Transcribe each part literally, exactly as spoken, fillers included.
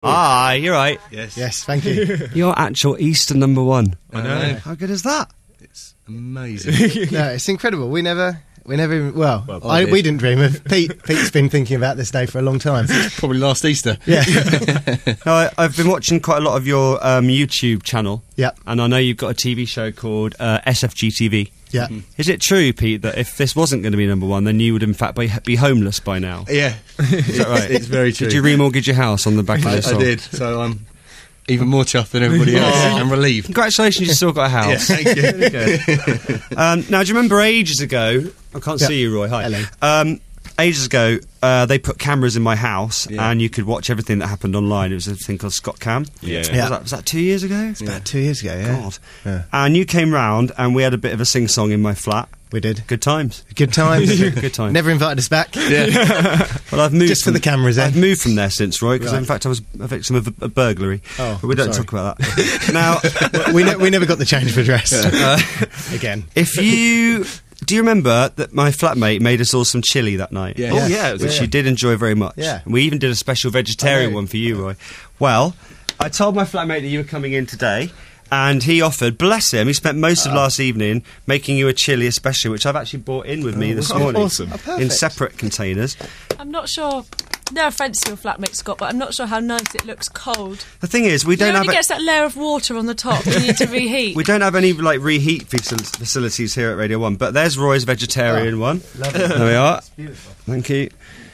Ah, you're right. Yes. Yes, thank you. You're actual Easter number one. I know. How good is that? It's amazing. No, it's incredible. We never, we never even, well, Well, I, I did. we didn't dream of Pete. Pete's been thinking about this day for a long time. Probably last Easter. Yeah. No, I, I've been watching quite a lot of your um, YouTube channel. Yep. And I know you've got a T V show called uh, S F G T V. Yeah. Is it true, Pete, that if this wasn't going to be number one, then you would in fact be, be homeless by now? Yeah. Is that right? It's very true. Did you remortgage your house on the back of I, this I song? did. So I'm even more chuffed than everybody else. I'm relieved. Congratulations, you still got a Yeah, house. thank you. Very good. um, now, do you remember ages ago? I can't Yeah. see you, Roy. Hi. Hello. Um, ages ago, uh, they put cameras in my house, Yeah. and you could watch everything that happened online. It was a thing called Scott Cam. Yeah. Was, Yeah. that, was that two years ago? It's about two years ago, yeah. God. Yeah. And you came round, and we had a bit of a sing-song in my flat. We did. Good times. Good times. Good times. Never invited us back. Well, I've moved Just for from- the cameras, eh? I've moved from there since, Roy, because Right. in fact I was a victim of a, a burglary. Oh, but we don't sorry. talk about that. Now, we, ne- we never got the change of address. uh, Again. if you do, you remember that my flatmate made us all some chili that night? Yeah. Yeah. Oh, yeah. It was Which Yeah. you did enjoy very much. Yeah. And we even did a special vegetarian I know. one for you, Roy. Well, I told my flatmate that you were coming in today, and he offered, bless him, he spent most of last evening making you a chili especially, which I've actually brought in with me this oh, morning. awesome. Oh, perfect. In separate containers. I'm not sure. No offence to your flatmate Scott, but I'm not sure how nice it looks cold. The thing is, we It don't only have a- gets that layer of water on the top you need to reheat. we don't have any like reheat facil- facilities here at Radio One, but there's Roy's vegetarian Oh, one. lovely. There we are. Beautiful. Thank you.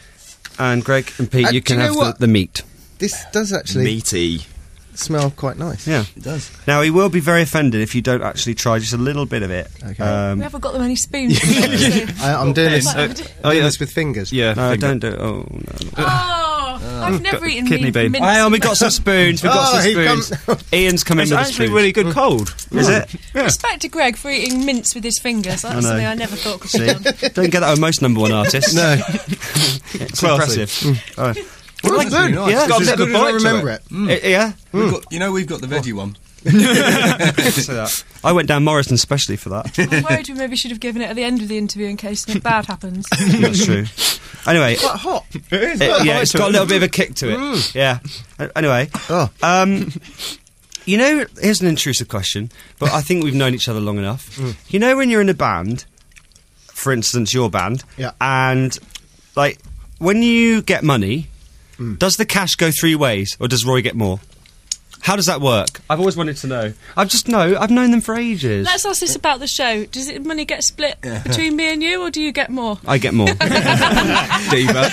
And Greg and Pete, Uh, you do can you know have the, what? the meat. This does actually Meaty. smell quite nice. Yeah. It does. Now he will be very offended if you don't actually try just a little bit of it. Okay. Um, we haven't got them any spoons. I, I'm doing this, Right, uh, I'm d- I'm doing this with fingers. Yeah. no, finger. don't do it. Oh no. Oh, I've never eaten kidney meat- bean. mince. Hang on, we got some spoons. We've got Oh, he some spoons. comes- Ian's come in It's with the actually spoons. really good cold. Is it? Respect to Greg for eating mince with his fingers. That's know. something I never thought could be See? done. Don't get that with most number one artists. No. It's Classy. impressive. Oh. Well, Like, good. nice. Yeah, It's got a it's bit of as a good as I bite to remember it. it. I- yeah? We've got, you know, we've got the veggie one. Say that. I went down Morrison specially for that. I'm worried we maybe should have given it at the end of the interview in case something bad happens. That's true. Anyway, Quite hot. it- yeah, it's got a little bit of a kick to it. Yeah. Uh, Anyway, Oh. um, you know, here's an intrusive question, but I think we've known each other long enough. You know, when you're in a band, for instance, your band, Yeah. and like when you get money, does the cash go three ways, or does Roy get more? How does that work? I've always wanted to know. I've just know. I've known them for ages. Let's ask this about the show. Does it money get split between me and you, or do you get more? I get more. Diva.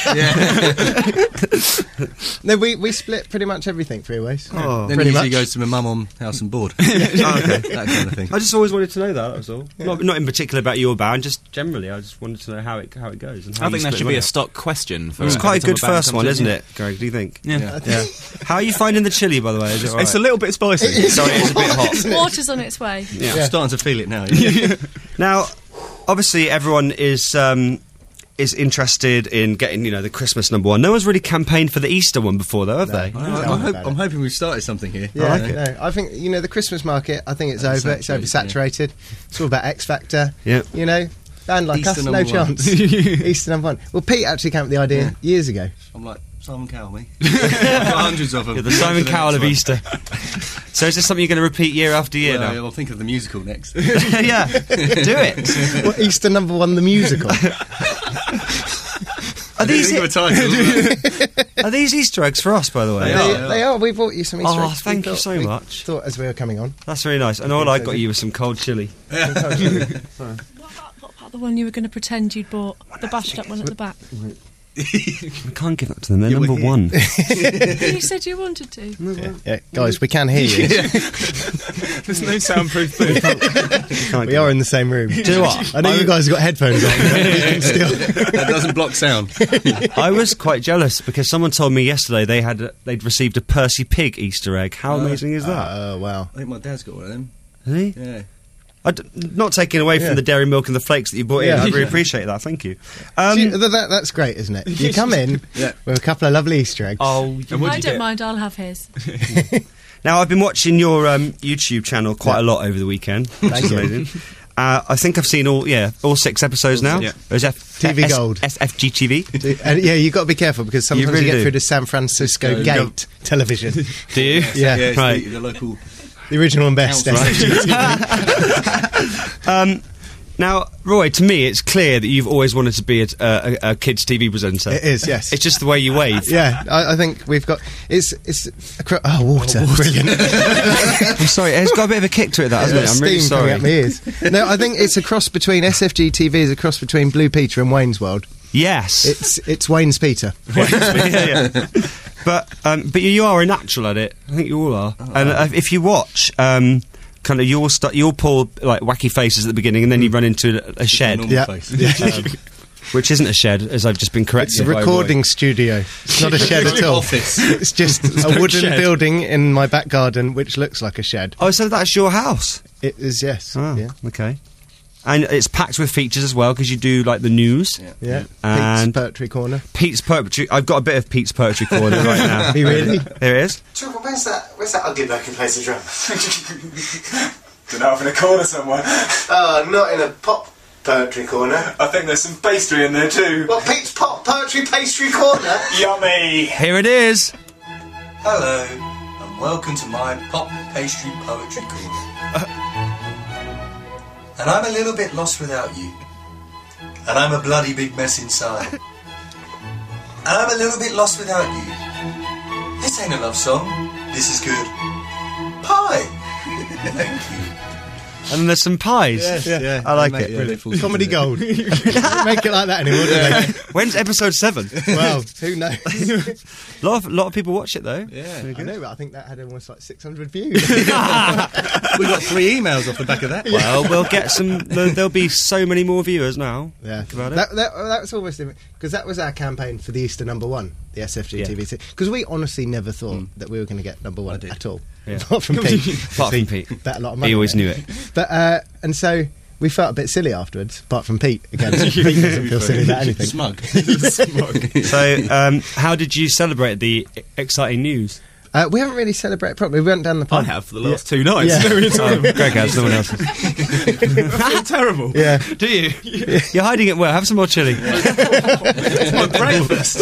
Yeah. No, we, we split pretty much everything three ways. Oh. Then Pretty it usually much. goes to my mum on house and board. Oh, okay. That kind of thing. I just always wanted to know that. That was all. Not, not in particular about your band, just generally. I just wanted to know how it how it goes. And how I you think that split should the be money a up. stock question. For It's every quite a time good band first comes one, in. isn't it, Greg? Do you think? Yeah. Yeah. How are you finding the chili, by the way? Is it all It's a right? little bit spicy. Sorry, it's a bit hot. Water's on its way. Yeah. I'm starting to feel it now. Yeah. Now, obviously, everyone is um, is interested in getting, you know, the Christmas number one. No one's really campaigned for the Easter one before, though, have they? No. I, Tell I'm, me hope, about I'm it. hoping we've started something here. Yeah, I like it. no, I think, you know, the Christmas market, I think it's over. It's Oversaturated, oversaturated. It's all about X Factor. Yeah. You know, band like Easter us, no number one. chance. Easter number one. Well, Pete actually came up with the idea Yeah. years ago. I'm like Simon Cowell, me. I've got hundreds of them. You're the Simon For Cowell of next one. Easter. So is this something you're going to repeat year after year Well, now? I'll think of the musical next. Yeah, do it. Well, Easter number one, the musical. Are these, think of a title. are these Easter eggs for us, by the way? They they, are. they are. We bought you some Easter Oh, eggs. We thank you thought- so we much. Thought as we were coming on. That's really nice. And all I got you was some cold chili. What about, what about the one you were going to pretend you'd bought? The bashed up one at the back. I can't give that to them. They're Yeah, we're number here. one. You said you wanted to. Yeah, yeah, guys, we can hear you. There's no soundproof booth. Can't We give are that. in the same room. Do you know what? I know you guys have got headphones on. But we can still. That doesn't block sound. I was quite jealous because someone told me yesterday they had a, they'd received a Percy Pig Easter egg. How amazing is that? Oh wow. I think my dad's got one of them. Is he? Yeah. I d- not taking away from Yeah. the dairy milk and the flakes that you brought Yeah. in. I really appreciate that. Thank you. Um, See, th- that, that's great, isn't it? You come in Yeah. with a couple of lovely Easter eggs. oh, And I what'd don't you get? mind, I'll have his. now I've been watching your um, YouTube channel quite Yeah. a lot over the weekend, which Thank is you. amazing. Uh, I think I've seen all, yeah, all six episodes now. Yeah. It was F- T V S- Gold. S F G T V. And yeah, you've got to be careful because sometimes you, really get do. through to San Francisco Go- Gate television. Do you? Yeah, it's right. the, the local. the original and best. Council. Um, now, Roy, to me, it's clear that you've always wanted to be a, a, a kids' T V presenter. It is, yes. It's just the way you wave. Yeah, I, I think we've got it's it's a cro- oh water, brilliant. I'm sorry, it's got a bit of a kick to it, that, hasn't it? I'm really Steam coming sorry. out my ears. No, I think it's a cross between S F G T V is a cross between Blue Peter and Wayne's World. Yes. It's it's Wayne's Peter. yeah, yeah. But um, but you are a natural at it. I think you all are. And uh, if you watch, um, kind of you'll start, you'll pull like wacky faces at the beginning, and then you run into a, a shed, Normal Yeah. face. um, which isn't a shed, as I've just been corrected. It's a by Roy. recording studio. It's not a shed at all. Office. It's just a wooden building in my back garden, which looks like a shed. Oh, so that's your house? It is, yes. Oh, Yeah. okay. And it's packed with features as well because you do like the news. Yeah. Yeah. And- Pete's Poetry Corner. Pete's poetry. I've got a bit of Pete's poetry corner right now. Are you really? There it is. Trouble, where's that? Where's that ugly bloke who plays the drum? Don't know, off in a corner somewhere. Oh, not in a pop poetry corner. I think there's some pastry in there too. Well, Pete's pop poetry pastry corner. Yummy! Here it is. Hello, and welcome to my pop pastry poetry corner. And I'm a little bit lost without you. And I'm a bloody big mess inside. And I'm a little bit lost without you. This ain't a love song. This is good. Pie. Thank you. And then there's some pies. Yeah. I like Mate, it. yeah, they fall Comedy together. gold. They don't make it like that anymore, do they? When's episode seven? Well, who knows? A lot of, lot of people watch it though. Yeah. I know, but I think that had almost like six hundred views. We got three emails off the back of that. Well, we'll get some. There'll there'll be so many more viewers now. Yeah, About it. that, that, that was almost because that was our campaign for the Easter number one, the S F G Yeah. T V. Because we honestly never thought that we were going to get number one did. at all, Yeah. apart from Pete. Apart from Pete. Bet a lot of money. He always on knew it. But uh, and so we felt a bit silly afterwards, apart from Pete again. Pete doesn't feel silly about anything. Smug. So, um, how did you celebrate the e- exciting news? Uh, we haven't really celebrated properly. We went down the I pub. have for the last two nights. Yeah. No, it's Oh, Greg has, no one else. I feel terrible. Yeah. Do you? You're hiding it well. Have some more chili. It's my breakfast.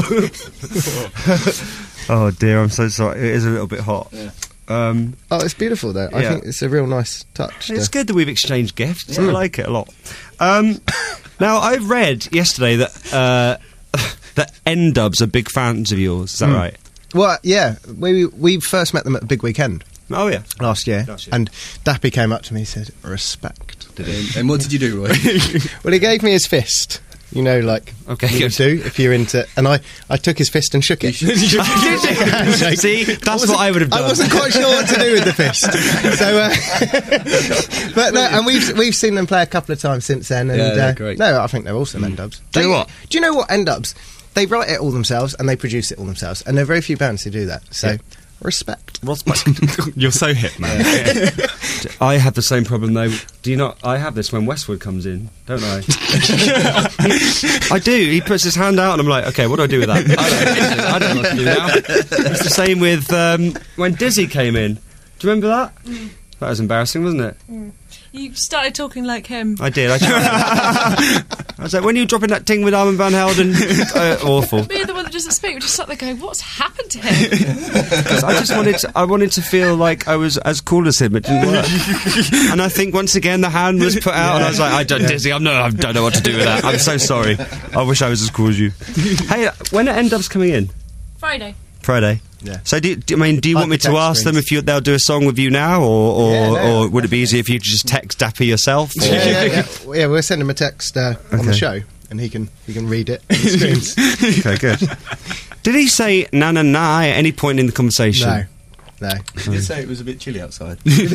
Oh dear, I'm so sorry. It is a little bit hot. Um, Oh, it's beautiful though. I Yeah. think it's a real nice touch. it's to- good that we've exchanged gifts. I like it a lot. Um, now, I read yesterday that uh, that N-Dubs are big fans of yours. Is that right? Well, yeah, we we first met them at a big weekend Oh yeah. last year, Last year. and Dappy came up to me and said, "Respect." Did it? And what did you do, Roy? Well, he gave me his fist. You know, like Okay, you good. do if you're into. And I, I took his fist and shook it. See, that's what I would have done. I wasn't quite sure what to do with the fist. So, uh, but no, and we've we've seen them play a couple of times since then. And Yeah, they're uh, great. no, I think they're awesome N-Dubs. Do you know They- what? Do you know what N-Dubs? They write it all themselves and they produce it all themselves, and there are very few bands who do that. So, respect. You're so hip, man. I have the same problem though. Do you not? I have this when Westwood comes in, don't I? I do. He puts his hand out, and I'm like, okay, what do I do with that? I don't, I don't know what to do now. It's the same with um, when Dizzy came in. Do you remember that? That was embarrassing, wasn't it? You started talking like him. I did. I tried. I was like, when are you dropping that ting with Armin van Helden? Uh, awful. Being the one that doesn't speak, we just sat there going, what's happened to him? 'Cause I just wanted to, I wanted to feel like I was as cool as him. It didn't work. And I think once again the hand was put out, and I was like, I don't, Dizzy, I'm no, I don't know what to do with that. I'm so sorry. I wish I was as cool as you. Hey, uh, when are N-Dubs coming in? Friday. Friday. Yeah. So, do, you- do, I mean, do you want me to Architect ask them screens. if you, they'll do a song with you now, or or, Yeah, no. or would it be easier if you just text Dappy yourself? Or? Yeah, yeah, yeah. Well, yeah, we'll send him a text uh, on the Okay. show, and he can he can read it on the screens. Okay, good. Did he say na na na at any point in the conversation? No, no. You did say it was a bit chilly outside.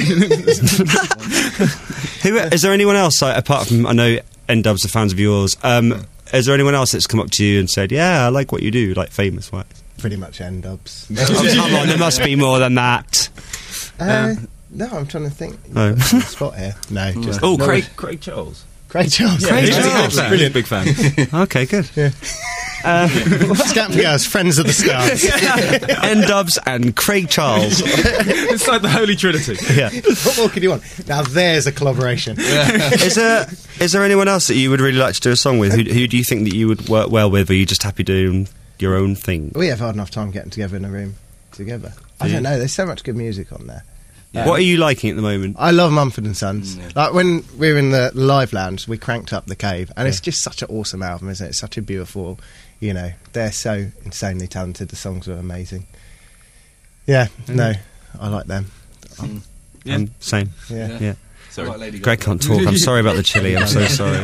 Who is there anyone else like, apart from I know N-Dubs are fans of yours? Um, is there anyone else that's come up to you and said, "Yeah, I like what you do," like famous wise? Pretty much N-Dubs. Oh, come on, there must be more than that. Uh, no, I'm trying to think. Oh. You've got some spot here. No, just Oh, no, Craig, Craig Charles. Craig Charles. Craig he's a Charles. big fan. Brilliant. Big fan. Okay, good. Yeah. Uh, Scamp Girls, Friends of the Stars. N-Dubs and Craig Charles. It's like the Holy Trinity. Yeah. What more could you want? Now there's a collaboration. Is there is there anyone else that you would really like to do a song with? Who, who do you think that you would work well with, or are you just happy doing your own thing? We have hard enough time getting together in a room together. I Do you? don't know, there's so much good music on there. What are you liking at the moment? I love Mumford and Sons. Like when we were in the live lounge, we cranked up The Cave, and it's just such an awesome album, isn't it? It's such a beautiful, you know, they're so insanely talented. The songs are amazing. Yeah, no, I like them. Um, yeah. um, same. Yeah. yeah. Sorry. Like Lady Greg Gaga. can't talk. I'm sorry about the chili. I'm so sorry.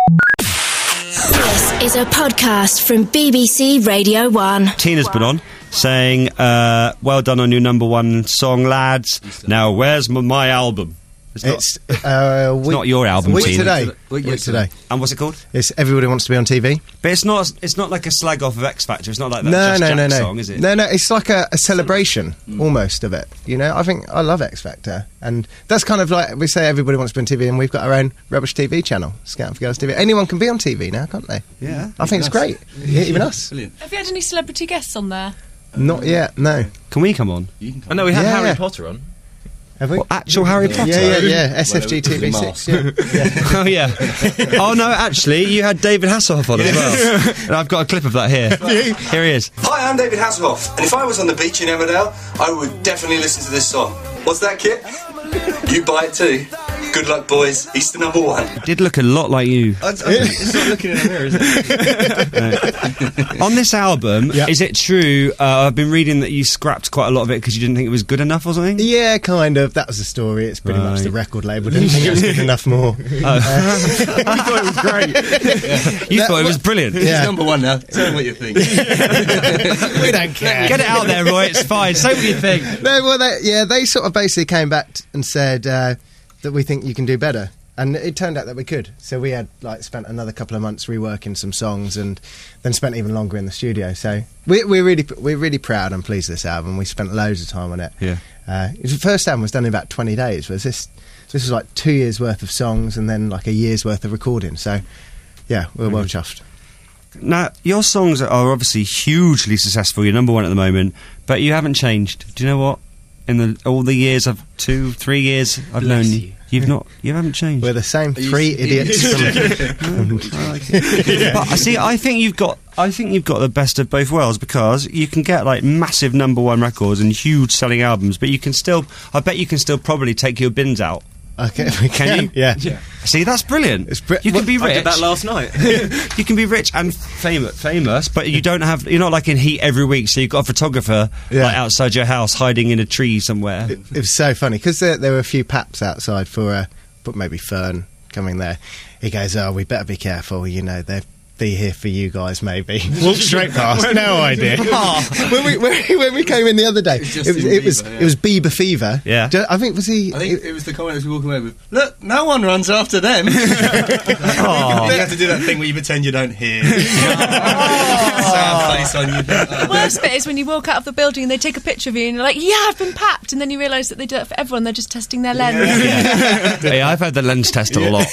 This is a podcast from B B C Radio one. Tina's been on saying, uh, well done on your number one song, lads. Now, where's my, my album? It's not, It's, uh, week, it's not your album, week Tina. today. Week Week yesterday. today. And what's it called? It's Everybody Wants to Be on T V. But it's not It's not like a slag off of X Factor. It's not like that No, Just no, Jack no, no. song, is it? No, no, it's like a, a celebration, almost, of it. You know, I think I love X Factor. And that's kind of like, we say Everybody Wants to Be on T V, and we've got our own rubbish T V channel, Scout for Girls T V. Anyone can be on T V now, can't they? Yeah. I think it's great. Yeah, even us. Brilliant. Have you had any celebrity guests on there? Not yet, no. Can we come on? You can come. I know we had Yeah. Harry Potter on. Have we? What, actual Harry Potter? Yeah, yeah, yeah. S F Well, G it was T V a six. mask. Yeah. yeah. Oh, yeah. Oh, no, actually, you had David Hasselhoff on as well. And I've got a clip of that here. Here he is. Hi, I'm David Hasselhoff, and if I was on the beach in Emmerdale, I would definitely listen to this song. What's that, Kit? You buy it too. Good luck, boys. Easter number one. Did look a lot like you. I, I, it's not looking in a mirror, is it? On this album, Yeah. is it true, uh, I've been reading that you scrapped quite a lot of it because you didn't think it was good enough or something? Yeah, kind of. That was the story. It's pretty much Right. the record label. Didn't think it was good enough more. I thought it was great. You thought it was brilliant. Yeah. It's number one now. Tell me what you think. We don't care. Get it out there, Roy. It's fine. Say what you think. No, well, they, yeah, they sort of basically came back t- and said uh, that we think you can do better, and it turned out that we could. So we had like spent another couple of months reworking some songs, and then spent even longer in the studio. So we, we're really we're really proud and pleased with this album. We spent loads of time on it. Yeah. Uh, the first album was done in about twenty days. Was this? This was like two years worth of songs, and then like a year's worth of recording. So yeah, we're well chuffed. Now, your songs are obviously hugely successful. You're number one at the moment, but you haven't changed. Do you know what? In the all the years of two, three years I've known you, you. you've not, you haven't changed. We're the same you three s- idiots. from, But I see, I think you've got, I think you've got the best of both worlds because you can get like massive number one records and huge selling albums, but you can still, I bet you can still probably take your bins out. okay, we Can can. you? Yeah. See, that's brilliant. It's bri- you can well, be I rich. did that last night. You can be rich and famous, famous, but you don't have. You're not like in heat every week, so you've got a photographer Yeah. like outside your house, hiding in a tree somewhere. It, it was so funny because there, there were a few paps outside for, uh, but maybe Fern coming there. He goes, "Oh, we better be careful. You know, they'll be here for you guys. Maybe walk straight past. No idea." when we when, we- when we came in the other day, it was Justin it was, Bieber, yeah. it was Bieber fever. Yeah. Ju- I think was he. I think it was the comment as we walking away with, look, no one runs after them. You have to do that thing where you pretend you don't hear. Sad face on you. The worst bit is when you walk out of the building and they take a picture of you and you're like, yeah, I've been papped, and then you realise that they do it for everyone. They're just testing their lens. Yeah, I've had the lens test a lot.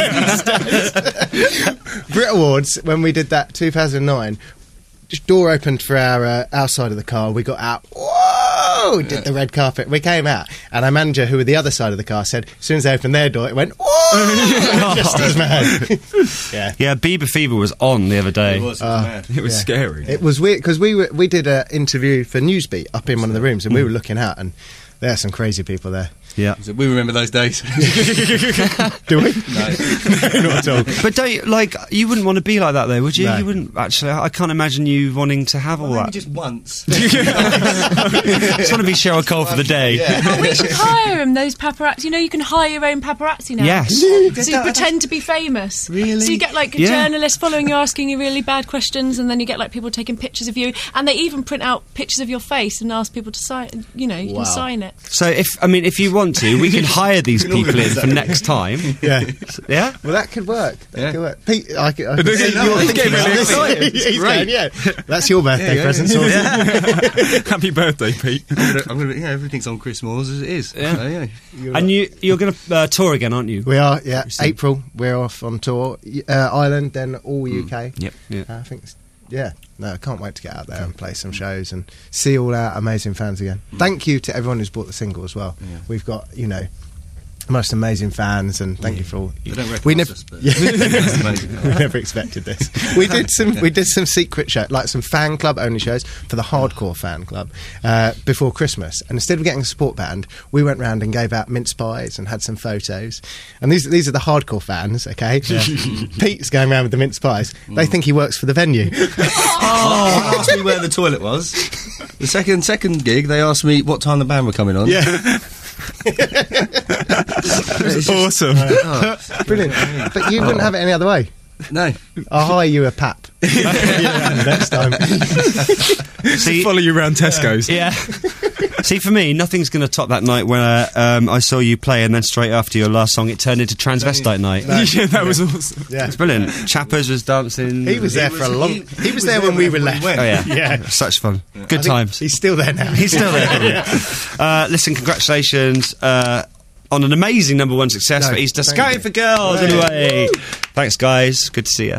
Brit Awards, when we did that two thousand nine, just door opened for our uh, our side of the car. We got out. Whoa! Did the red carpet. We came out, and our manager, who were the other side of the car, said as soon as they opened their door, it went whoa! Just as mad. Yeah. Yeah, Bieber Fever was on the other day. It was, it was mad. It was Yeah. scary. It was weird because we were we did an interview for Newsbeat up in one of the rooms, and we were looking out, and there are some crazy people there. Yeah, So we remember those days. Do we? No. Not at all. but don't you, like you wouldn't want to be like that though, would you? No. You wouldn't actually. I can't imagine you wanting to have all Maybe that. just once. Just want to be Cheryl Cole for the day. Oh, we should hire him, those paparazzi. You know, you can hire your own paparazzi now. Yes. So you pretend to be famous. Really? So you get like a Yeah. journalist following you, asking you really bad questions, and then you get like people taking pictures of you, and they even print out pictures of your face and ask people to sign. You know, you Wow. can sign it. So if I mean, if you want to, we can hire these people in for next time. Yeah. Yeah. Well, that could work. That Yeah. could work. Pete, I, could- I could Yeah, see no, you're he's thinking getting about really this. excited. He's It's going, great. yeah. That's your birthday Yeah, yeah, present. yeah. sorted. Happy birthday, Pete. I'm gonna, I'm gonna, yeah, everything's on Chris Moore's as it is. Yeah. So, yeah. And you, you're going to uh, tour again, aren't you? We are, yeah. April, we're off on tour. Y- Uh, Ireland, then all U K. Yep. Yeah. Uh, I think it's yeah, no, I can't wait to get out there and play some shows and see all our amazing fans again. Thank you to everyone who's bought the single as well. Yeah. We've got, you know, most amazing fans, and thank you for all. They don't we recognise never, us, but- yeah, It's amazing. we never expected this. We did some, we did some secret show, like some fan club only shows for the hardcore fan club uh, before Christmas. And instead of getting a support band, we went round and gave out mince pies and had some photos. And these these are the hardcore fans, okay? Pete's going around with the mince pies. They think he works for the venue. Oh, asked me where the toilet was. The second second gig, they asked me what time the band were coming on. Yeah. Awesome. Oh, Brilliant. But you wouldn't have it any other way. no. I'll hire you a pap. Yeah, next time. See, Follow you around Tesco's. yeah. See, for me, nothing's going to top that night where um, I saw you play, and then straight after your last song, it turned into Transvestite Night. Yeah, that was awesome. Yeah. It's brilliant. Chappers was dancing. He was there He for a was- long... he- He, was, there when we were left. went. Oh, yeah. Yeah. Such fun. Good I think times. He's still there now. He's still there. uh, listen, congratulations uh, on an amazing number one success No, for Easter. thank Scouting you. for Girls, Hooray. anyway. Thanks, guys. Good to see you.